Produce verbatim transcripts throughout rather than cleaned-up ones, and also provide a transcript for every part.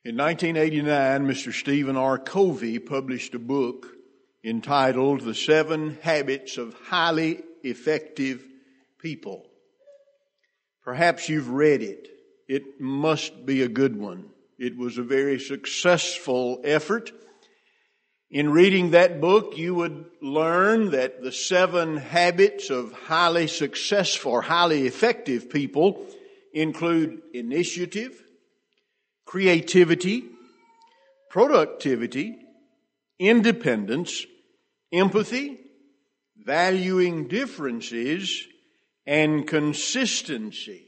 In nineteen eighty-nine, Mister Stephen R. Covey published a book entitled The Seven Habits of Highly Effective People. Perhaps you've read it. It must be a good one. It was a very successful effort. In reading that book, you would learn that the seven habits of highly successful or highly effective people include initiative, creativity, productivity, independence, empathy, valuing differences, and consistency.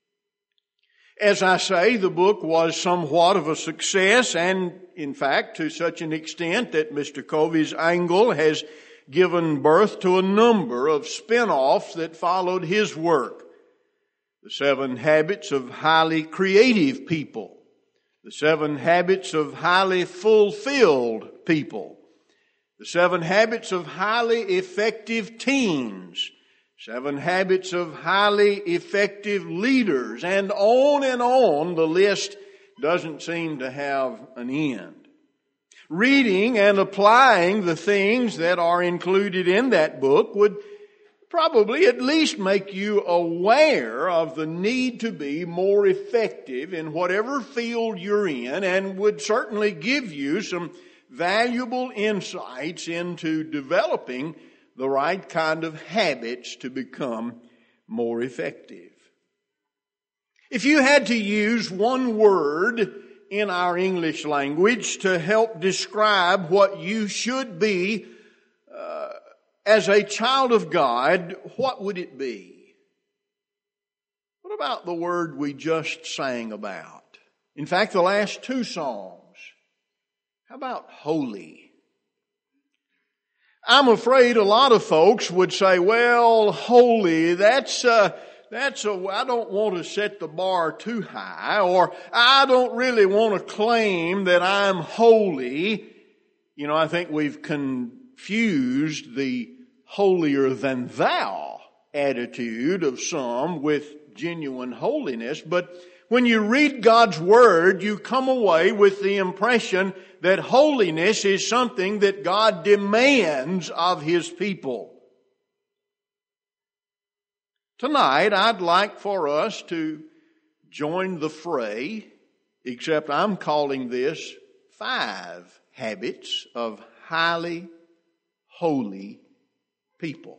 As I say, the book was somewhat of a success, and in fact, to such an extent that Mister Covey's angle has given birth to a number of spin-offs that followed his work. The Seven Habits of Highly Creative People. The Seven Habits of Highly Fulfilled People. The Seven Habits of Highly Effective Teens. Seven Habits of Highly Effective Leaders. And on and on, the list doesn't seem to have an end. Reading and applying the things that are included in that book would probably at least make you aware of the need to be more effective in whatever field you're in, and would certainly give you some valuable insights into developing the right kind of habits to become more effective. If you had to use one word in our English language to help describe what you should be uh, as a child of God, what would it be? What about the word we just sang about? In fact, the last two songs. How about holy? I'm afraid a lot of folks would say, well, holy, that's uh, that's a, I don't want to set the bar too high, or I don't really want to claim that I'm holy. You know, I think we've confused the holier than thou attitude of some with genuine holiness. But when you read God's Word, you come away with the impression that holiness is something that God demands of His people. Tonight, I'd like for us to join the fray, except I'm calling this five habits of highly holy people.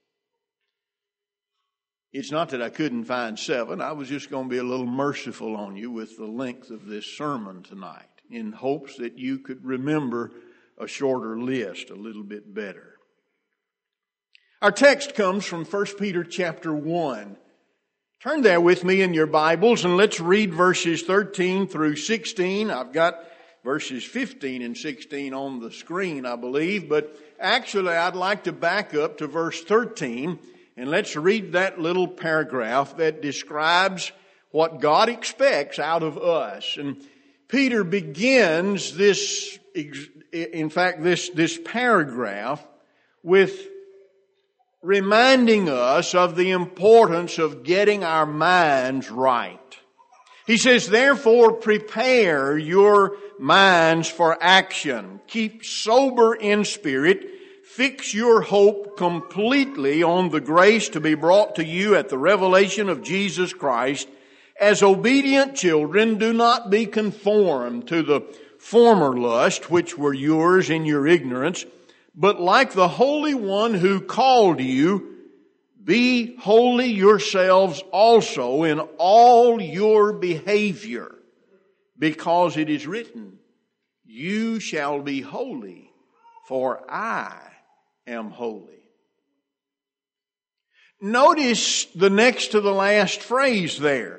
It's not that I couldn't find seven. I was just going to be a little merciful on you with the length of this sermon tonight, in hopes that you could remember a shorter list a little bit better. Our text comes from First Peter chapter one. Turn there with me in your Bibles and let's read verses thirteen through sixteen. I've got verses fifteen and sixteen on the screen, I believe, but actually I'd like to back up to verse thirteen, and let's read that little paragraph that describes what God expects out of us. And Peter begins this, in fact, this, this paragraph with reminding us of the importance of getting our minds right. He says, therefore, prepare your minds for action. Keep sober in spirit. Fix your hope completely on the grace to be brought to you at the revelation of Jesus Christ. As obedient children, do not be conformed to the former lust which were yours in your ignorance, but like the Holy One who called you, be holy yourselves also in all your behavior, because it is written, you shall be holy, for I am holy. Notice the next to the last phrase there.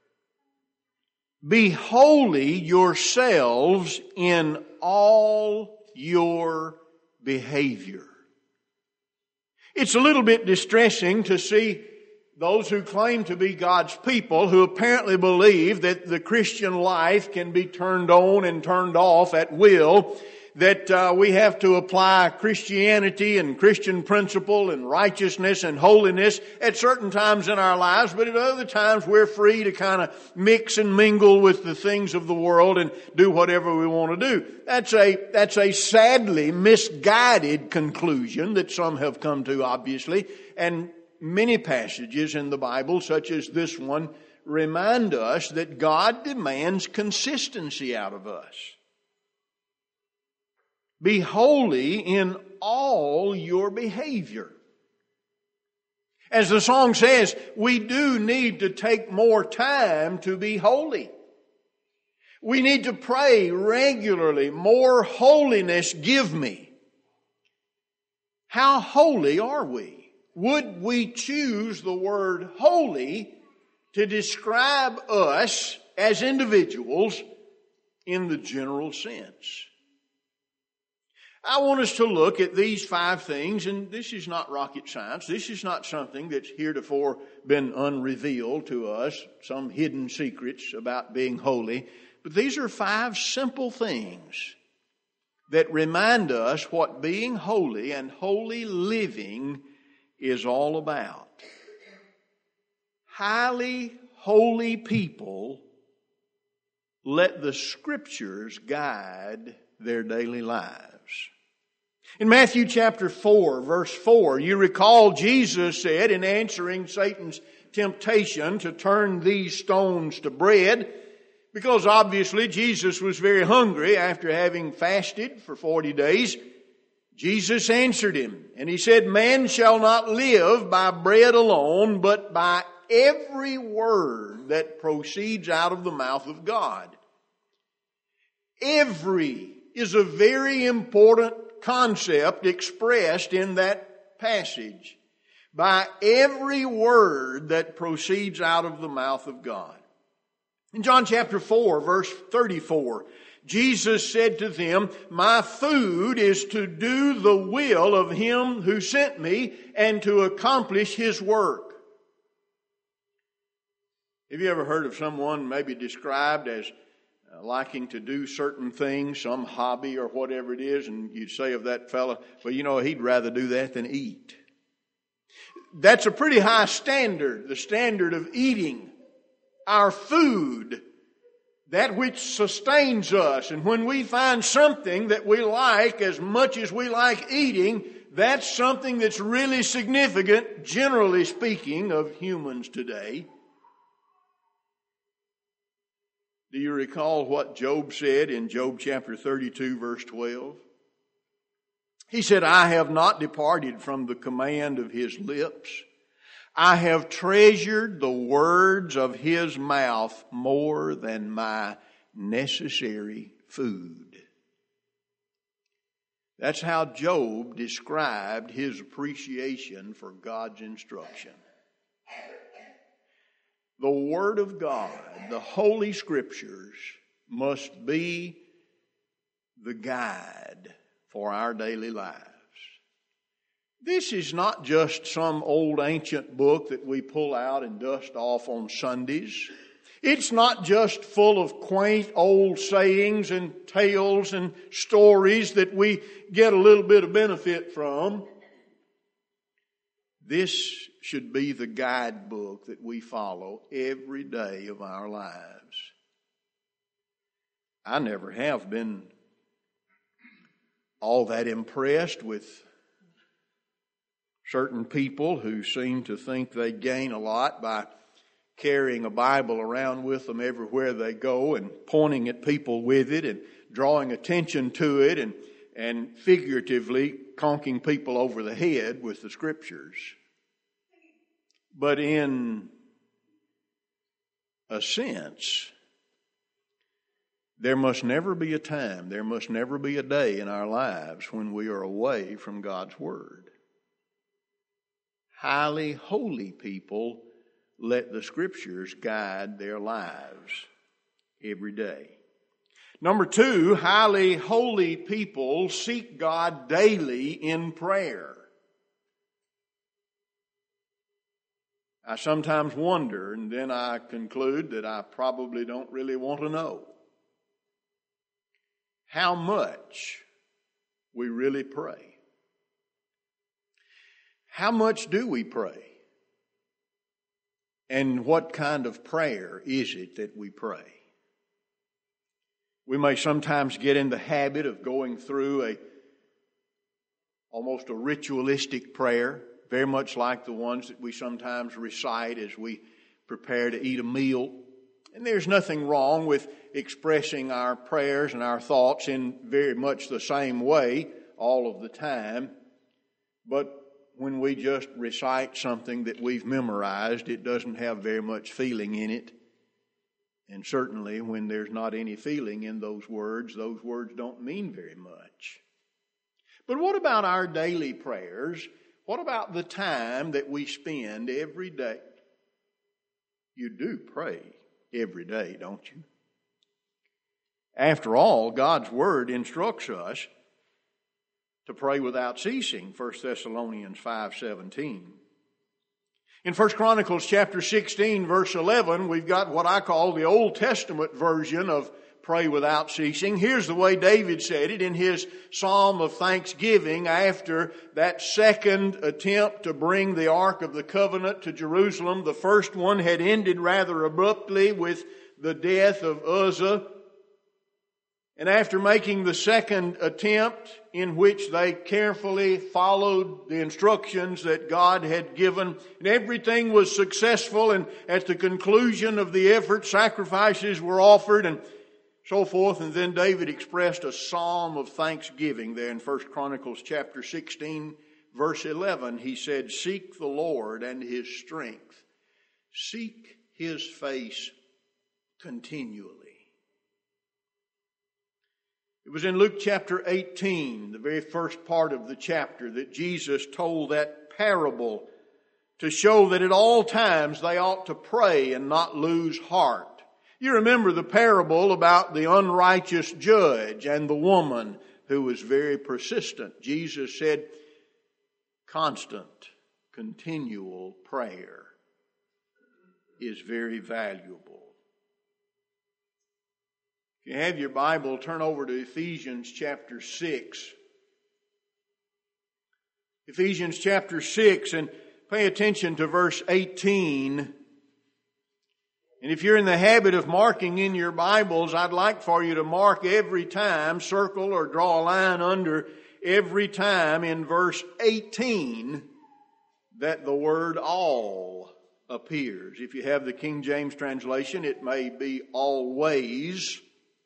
Be holy yourselves in all your behavior. It's a little bit distressing to see those who claim to be God's people, who apparently believe that the Christian life can be turned on and turned off at will, that uh, we have to apply Christianity and Christian principle and righteousness and holiness at certain times in our lives, but at other times we're free to kind of mix and mingle with the things of the world and do whatever we want to do. That's a, that's a sadly misguided conclusion that some have come to, obviously, and many passages in the Bible, such as this one, remind us that God demands consistency out of us. Be holy in all your behavior. As the song says, we do need to take more time to be holy. We need to pray regularly, more holiness give me. How holy are we? Would we choose the word holy to describe us as individuals in the general sense? I want us to look at these five things, and this is not rocket science. This is not something that's heretofore been unrevealed to us, some hidden secrets about being holy. But these are five simple things that remind us what being holy and holy living is all about. Highly holy people let the Scriptures guide their daily lives. In Matthew chapter four, verse four, you recall Jesus said in answering Satan's temptation to turn these stones to bread, because obviously Jesus was very hungry after having fasted for forty days. Jesus answered him, and he said, "Man shall not live by bread alone, but by every word that proceeds out of the mouth of God." Every is a very important concept expressed in that passage. By every word that proceeds out of the mouth of God. In John chapter four, verse thirty-four, Jesus said to them, "My food is to do the will of Him who sent me and to accomplish His work." Have you ever heard of someone maybe described as Uh, liking to do certain things, some hobby or whatever it is, and you'd say of that fella, well, you know, he'd rather do that than eat. That's a pretty high standard, the standard of eating. Our food, that which sustains us. And when we find something that we like as much as we like eating, that's something that's really significant, generally speaking, of humans today. Do you recall what Job said in Job chapter thirty-two, verse twelve? He said, "I have not departed from the command of His lips. I have treasured the words of His mouth more than my necessary food." That's how Job described his appreciation for God's instruction. The Word of God, the Holy Scriptures, must be the guide for our daily lives. This is not just some old ancient book that we pull out and dust off on Sundays. It's not just full of quaint old sayings and tales and stories that we get a little bit of benefit from. This should be the guidebook that we follow every day of our lives. I never have been all that impressed with certain people who seem to think they gain a lot by carrying a Bible around with them everywhere they go and pointing at people with it and drawing attention to it and, and figuratively conking people over the head with the Scriptures. But in a sense, there must never be a time, there must never be a day in our lives when we are away from God's Word. Highly holy people let the Scriptures guide their lives every day. Number two, highly holy people seek God daily in prayer. I sometimes wonder, and then I conclude that I probably don't really want to know, how much we really pray? How much do we pray? And what kind of prayer is it that we pray? We may sometimes get in the habit of going through a almost a ritualistic prayer, very much like the ones that we sometimes recite as we prepare to eat a meal. And there's nothing wrong with expressing our prayers and our thoughts in very much the same way all of the time. But when we just recite something that we've memorized, it doesn't have very much feeling in it. And certainly when there's not any feeling in those words, those words don't mean very much. But what about our daily prayers? What about the time that we spend every day? You do pray every day, don't you? After all, God's Word instructs us to pray without ceasing, First Thessalonians five seventeen. In First Chronicles chapter sixteen, verse eleven, we've got what I call the Old Testament version of pray without ceasing. Here's the way David said it in his Psalm of Thanksgiving after that second attempt to bring the Ark of the Covenant to Jerusalem. The first one had ended rather abruptly with the death of Uzzah. And after making the second attempt, in which they carefully followed the instructions that God had given, and everything was successful, and at the conclusion of the effort, sacrifices were offered, and so forth. And then David expressed a psalm of thanksgiving there in First Chronicles chapter sixteen, verse eleven. He said, "Seek the Lord and His strength. Seek His face continually." It was in Luke chapter eighteen, the very first part of the chapter, that Jesus told that parable to show that at all times they ought to pray and not lose heart. You remember the parable about the unrighteous judge and the woman who was very persistent. Jesus said, constant, continual prayer is very valuable. If you have your Bible, turn over to Ephesians chapter six. Ephesians chapter six, and pay attention to verse eighteen. And if you're in the habit of marking in your Bibles, I'd like for you to mark every time, circle or draw a line under every time in verse eighteen that the word all appears. If you have the King James translation, it may be always.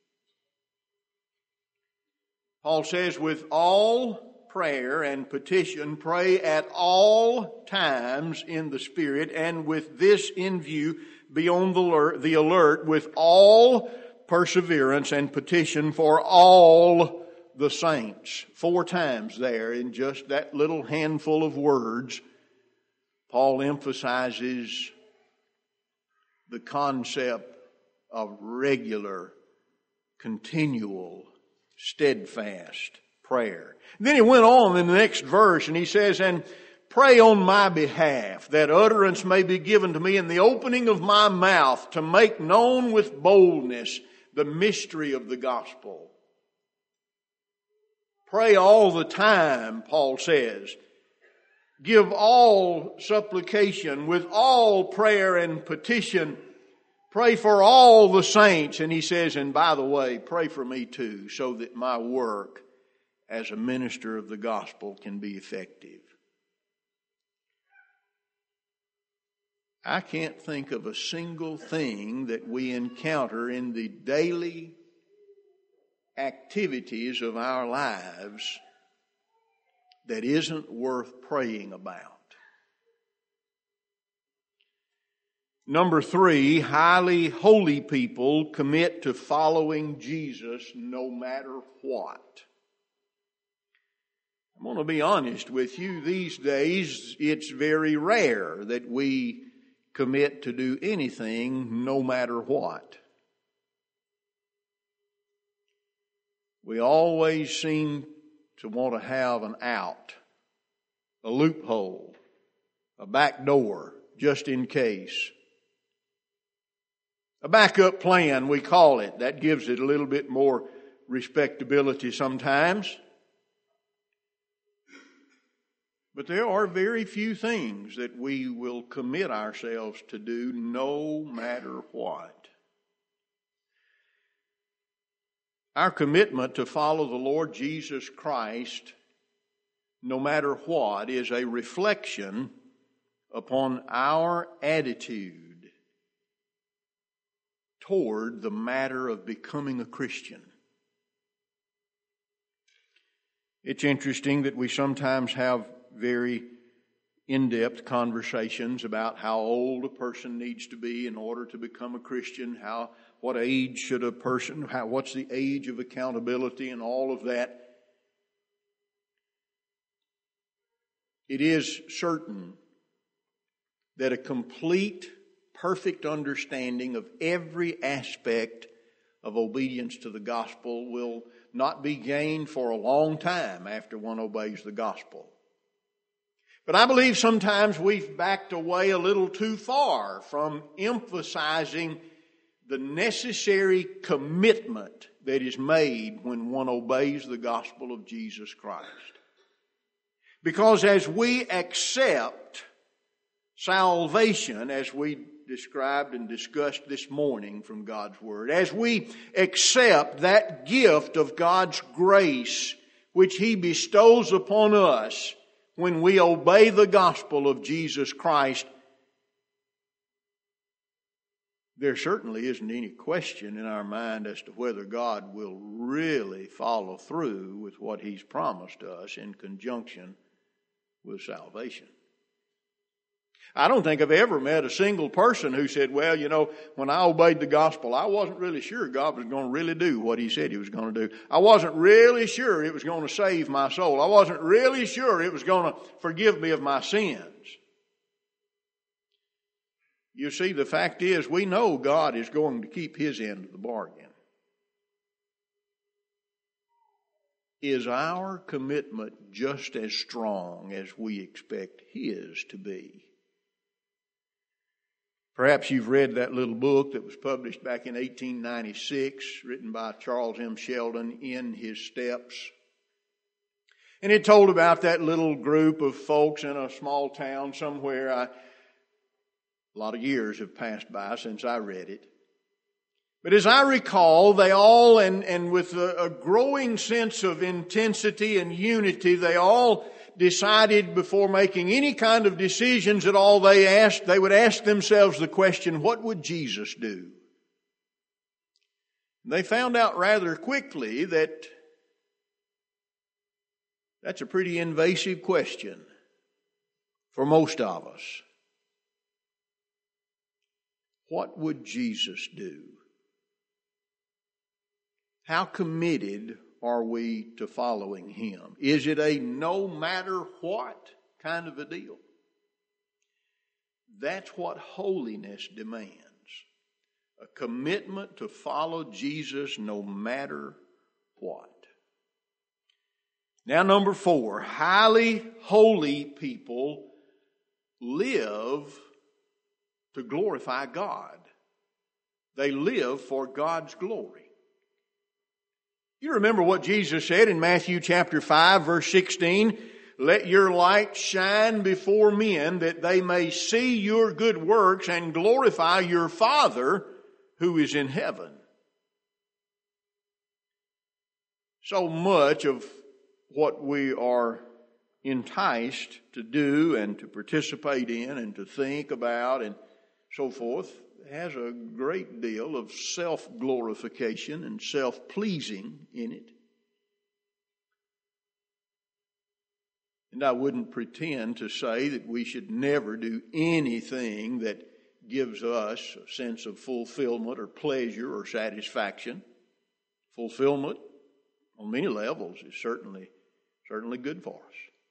Paul says, with all prayer and petition, pray at all times in the Spirit, and with this in view, be on the alert, the alert with all perseverance and petition for all the saints. Four times there in just that little handful of words, Paul emphasizes the concept of regular, continual, steadfast prayer. And then he went on in the next verse and he says, and pray on my behalf that utterance may be given to me in the opening of my mouth to make known with boldness the mystery of the gospel. Pray all the time, Paul says. Give all supplication with all prayer and petition. Pray for all the saints. And he says, and by the way, pray for me too, so that my work as a minister of the gospel can be effective. I can't think of a single thing that we encounter in the daily activities of our lives that isn't worth praying about. Number three, highly holy people commit to following Jesus no matter what. I'm going to be honest with you. These days, it's very rare that we commit to do anything no matter what. We always seem to want to have an out, a loophole, a back door, just in case. A backup plan, we call it. That gives it a little bit more respectability sometimes. But there are very few things that we will commit ourselves to do no matter what. Our commitment to follow the Lord Jesus Christ, no matter what, is a reflection upon our attitude toward the matter of becoming a Christian. It's interesting that we sometimes have very in-depth conversations about how old a person needs to be in order to become a Christian, how what age should a person, how, what's the age of accountability and all of that. It is certain that a complete, perfect understanding of every aspect of obedience to the gospel will not be gained for a long time after one obeys the gospel. But I believe sometimes we've backed away a little too far from emphasizing the necessary commitment that is made when one obeys the gospel of Jesus Christ. Because as we accept salvation, as we described and discussed this morning from God's Word, as we accept that gift of God's grace which He bestows upon us when we obey the gospel of Jesus Christ, there certainly isn't any question in our mind as to whether God will really follow through with what He's promised us in conjunction with salvation. I don't think I've ever met a single person who said, well, you know, when I obeyed the gospel, I wasn't really sure God was going to really do what He said He was going to do. I wasn't really sure it was going to save my soul. I wasn't really sure it was going to forgive me of my sins. You see, the fact is, we know God is going to keep His end of the bargain. Is our commitment just as strong as we expect His to be? Perhaps you've read that little book that was published back in eighteen ninety-six, written by Charles M. Sheldon, In His Steps. And it told about that little group of folks in a small town somewhere. I, a lot of years have passed by since I read it. But as I recall, they all, and, and with a, a growing sense of intensity and unity, they all decided before making any kind of decisions at all, they asked, they would ask themselves the question, what would Jesus do? They found out rather quickly that that's a pretty invasive question for most of us. What would Jesus do? How committed are we to following Him? Is it a no matter what kind of a deal? That's what holiness demands. A commitment to follow Jesus no matter what. Now, number four, highly holy people live to glorify God. They live for God's glory. You remember what Jesus said in Matthew chapter five, verse sixteen, let your light shine before men that they may see your good works and glorify your Father who is in heaven. So much of what we are enticed to do and to participate in and to think about and so forth has a great deal of self-glorification and self-pleasing in it. And I wouldn't pretend to say that we should never do anything that gives us a sense of fulfillment or pleasure or satisfaction. Fulfillment on many levels is certainly, certainly good for us.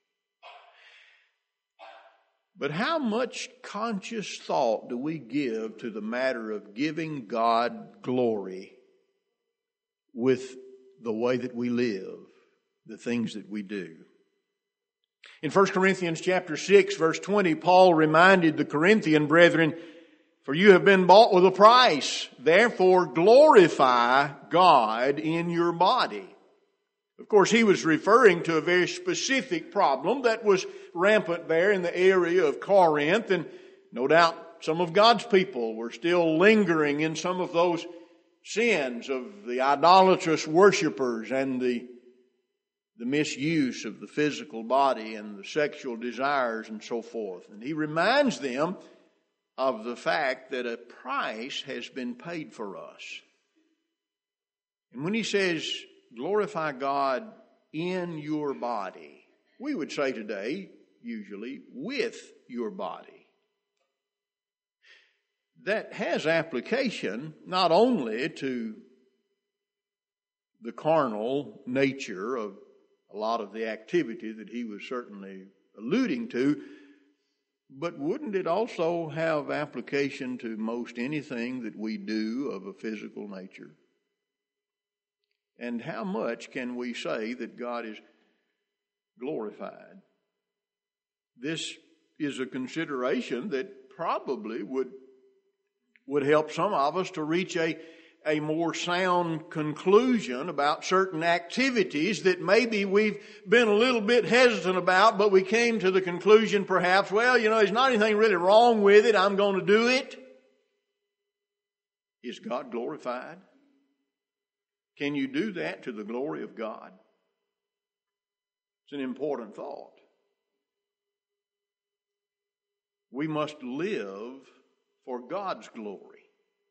But how much conscious thought do we give to the matter of giving God glory with the way that we live, the things that we do? In First Corinthians chapter six, verse twenty, Paul reminded the Corinthian brethren, for you have been bought with a price, therefore glorify God in your body. Of course, he was referring to a very specific problem that was rampant there in the area of Corinth, and no doubt some of God's people were still lingering in some of those sins of the idolatrous worshipers and the, the misuse of the physical body and the sexual desires and so forth. And he reminds them of the fact that a price has been paid for us. And when he says, glorify God in your body, we would say today, usually, with your body. That has application not only to the carnal nature of a lot of the activity that he was certainly alluding to, but wouldn't it also have application to most anything that we do of a physical nature? And how much can we say that God is glorified? This is a consideration that probably would would help some of us to reach a, a more sound conclusion about certain activities that maybe we've been a little bit hesitant about, but we came to the conclusion perhaps, well, you know, there's not anything really wrong with it, I'm going to do it. Is God glorified? Can you do that to the glory of God? It's an important thought. We must live for God's glory,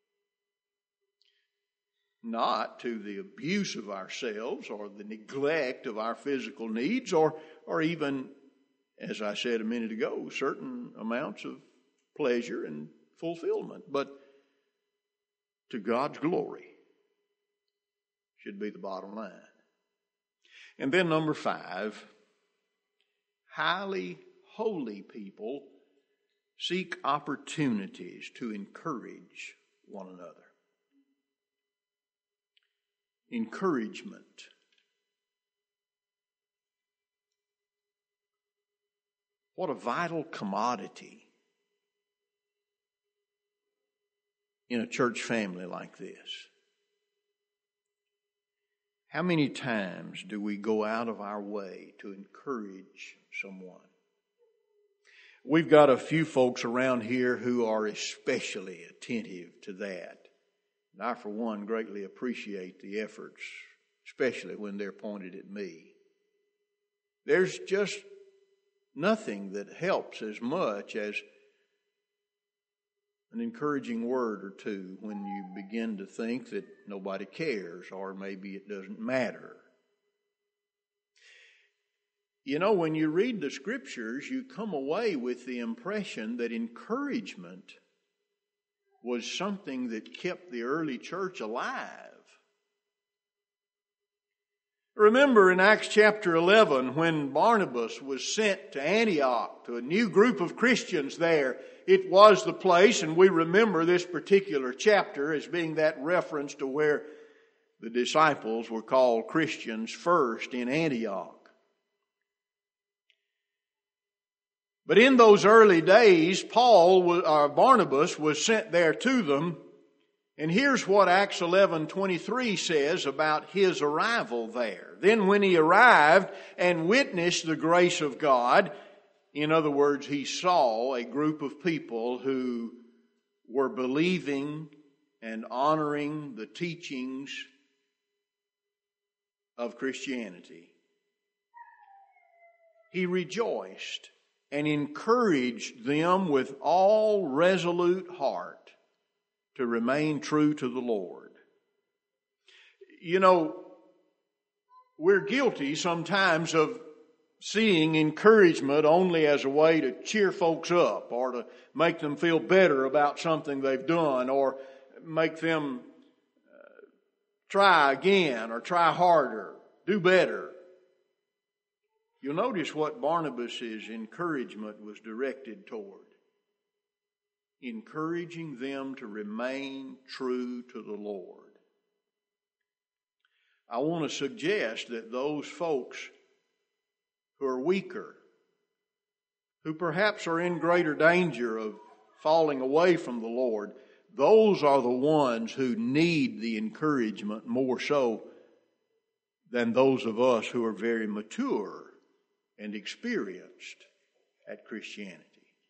not to the abuse of ourselves or the neglect of our physical needs or, or even, as I said a minute ago, certain amounts of pleasure and fulfillment, but to God's glory should be the bottom line. And then number five, highly holy people seek opportunities to encourage one another. Encouragement. What a vital commodity in a church family like this. How many times do we go out of our way to encourage someone? We've got a few folks around here who are especially attentive to that. And I, for one, greatly appreciate the efforts, especially when they're pointed at me. There's just nothing that helps as much as an encouraging word or two when you begin to think that nobody cares or maybe it doesn't matter. You know, when you read the Scriptures, you come away with the impression that encouragement was something that kept the early church alive. Remember in Acts chapter eleven, when Barnabas was sent to Antioch, to a new group of Christians there, it was the place, and we remember this particular chapter as being that reference to where the disciples were called Christians first in Antioch. But in those early days, Paul, or Barnabas, was sent there to them. And here's what Acts eleven twenty-three says about his arrival there. Then when he arrived and witnessed the grace of God, in other words, he saw a group of people who were believing and honoring the teachings of Christianity, he rejoiced and encouraged them with all resolute heart to remain true to the Lord. You know, we're guilty sometimes of seeing encouragement only as a way to cheer folks up or to make them feel better about something they've done or make them uh, try again or try harder, do better. You'll notice what Barnabas' encouragement was directed toward. Encouraging them to remain true to the Lord. I want to suggest that those folks who are weaker, who perhaps are in greater danger of falling away from the Lord, those are the ones who need the encouragement more so than those of us who are very mature and experienced at Christianity.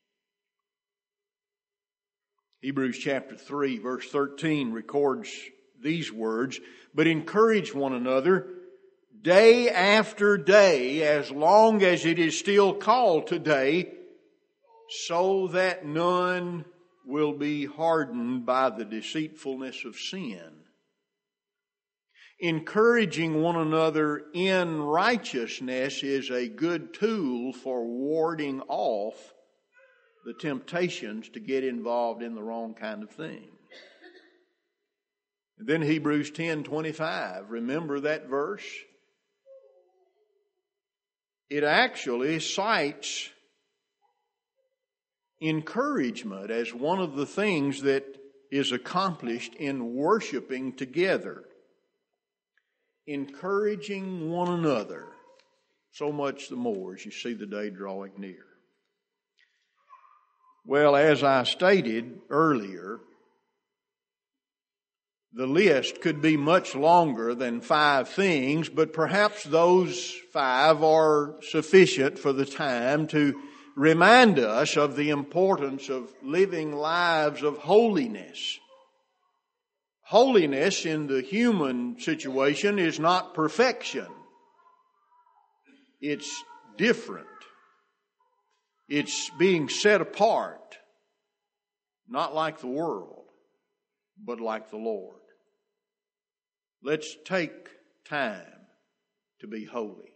Hebrews chapter three, verse thirteen records these words, "But encourage one another day after day, as long as it is still called today, so that none will be hardened by the deceitfulness of sin." Encouraging one another in righteousness is a good tool for warding off the temptations to get involved in the wrong kind of thing. And then Hebrews ten twenty-five, remember that verse? It actually cites encouragement as one of the things that is accomplished in worshiping together. Encouraging one another, so much the more as you see the day drawing near. Well, as I stated earlier, the list could be much longer than five things, but perhaps those five are sufficient for the time to remind us of the importance of living lives of holiness. Holiness in the human situation is not perfection. It's different. It's being set apart, not like the world, but like the Lord. Let's take time to be holy.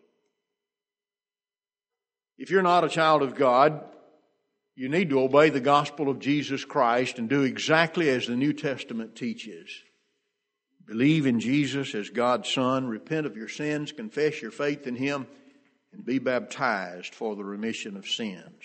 If you're not a child of God, you need to obey the gospel of Jesus Christ and do exactly as the New Testament teaches. Believe in Jesus as God's Son, repent of your sins, confess your faith in Him, and be baptized for the remission of sins.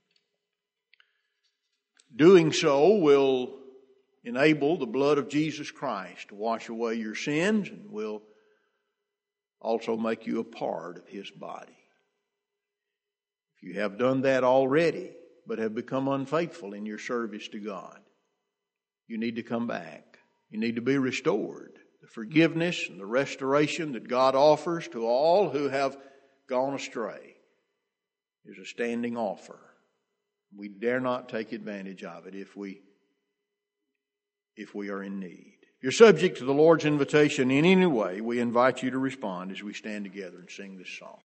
Doing so will enable the blood of Jesus Christ to wash away your sins and will also make you a part of His body. If you have done that already, but have become unfaithful in your service to God, you need to come back. You need to be restored. The forgiveness and the restoration that God offers to all who have gone astray is a standing offer. We dare not take advantage of it if we, if we are in need. If you're subject to the Lord's invitation in any way, we invite you to respond as we stand together and sing this song.